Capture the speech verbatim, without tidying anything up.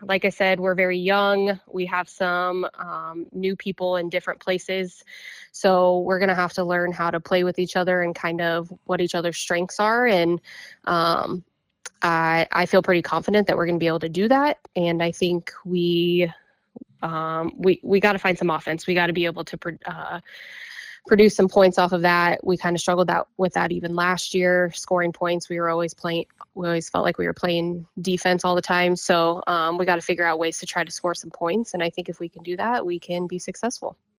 like I said, we're very young. We have some um, new people in different places. So we're going to have to learn how to play with each other and kind of what each other's strengths are. And um, I, I feel pretty confident that we're going to be able to do that. And I think we um, we we got to find some offense. We got to be able to uh, produce some points off of that. We kind of struggled that with that even last year, scoring points. We were always playing, we always felt like we were playing defense all the time. So um, we got to figure out ways to try to score some points. And I think if we can do that, we can be successful.